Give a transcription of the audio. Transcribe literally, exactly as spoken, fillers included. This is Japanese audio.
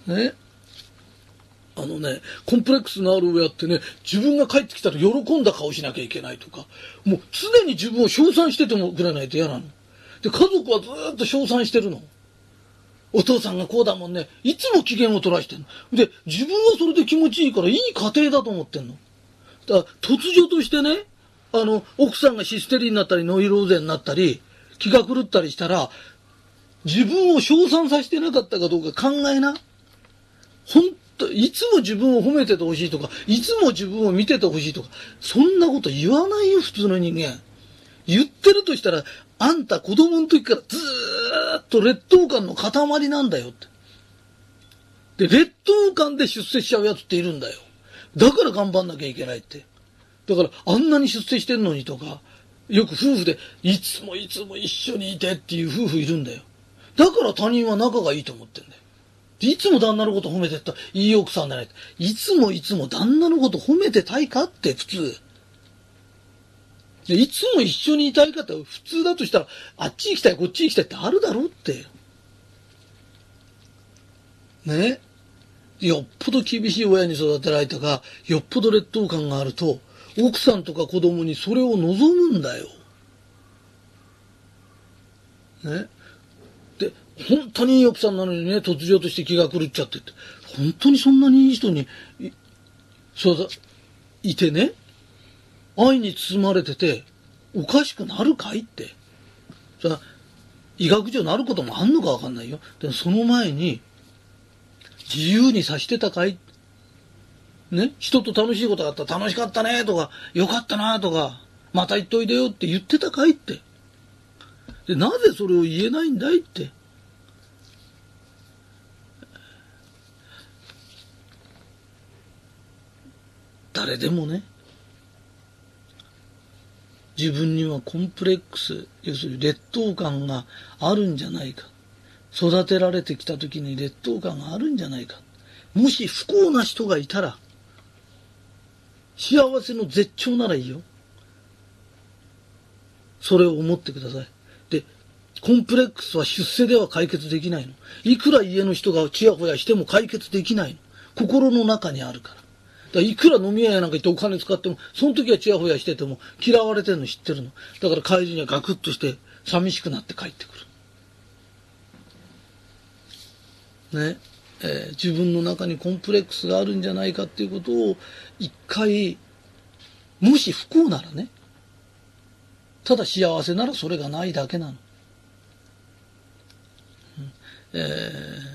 ね。あのね、コンプレックスのある親ってね、自分が帰ってきたら喜んだ顔しなきゃいけないとか、もう常に自分を称賛しててもくれないと嫌なの。で、家族はずーっと称賛してるの。お父さんがこうだもんね。いつも機嫌を取らしてんの。で、自分はそれで気持ちいいからいい家庭だと思ってんの。だから突如としてね、あの、奥さんがヒステリーになったりノイローゼになったり、気が狂ったりしたら、自分を称賛させてなかったかどうか考えな。ほんと、いつも自分を褒めててほしいとか、いつも自分を見ててほしいとか、そんなこと言わないよ、普通の人間。言ってるとしたら、あんた子供の時からずーっと劣等感の塊なんだよって。で、劣等感で出世しちゃうやつっているんだよ。だから頑張んなきゃいけないって。だから、あんなに出世してんのにとか、よく夫婦で、いつもいつも一緒にいてっていう夫婦いるんだよ。だから他人は仲がいいと思ってんだよ。いつも旦那のこと褒めてったらいい奥さんじゃない。いつもいつも旦那のこと褒めてたいかって普通。でいつも一緒にいたいかって普通だとしたら、あっち行きたいこっち行きたいってあるだろうって。ね。よっぽど厳しい親に育てられたか、よっぽど劣等感があると、奥さんとか子供にそれを望むんだよ。ね。で、本当にいい奥さんなのにね、突如として気が狂っちゃってって。本当にそんなにいい人に、そうだ、いてね、愛に包まれてて、おかしくなるかいって。それは医学上なることもあんのかわかんないよ。でもその前に、自由にさしてたかいね、人と楽しいことがあったら楽しかったねとか、よかったなとか、また言っといでよって言ってたかいって。で、なぜそれを言えないんだいって。誰でもね、自分にはコンプレックス、要するに劣等感があるんじゃないか。育てられてきた時に劣等感があるんじゃないか。もし不幸な人がいたら、幸せの絶頂ならいいよ。それを思ってください。で、コンプレックスは出世では解決できないの。いくら家の人がチヤホヤしても解決できないの。心の中にあるから。だからいくら飲み屋やなんか行ってお金使っても、その時はチヤホヤしてても嫌われてるの知ってるの。だから帰りにはガクッとして寂しくなって帰ってくる。ね。えー、自分の中にコンプレックスがあるんじゃないかっていうことを一回、もし不幸ならね、ただ幸せならそれがないだけなの。うん、え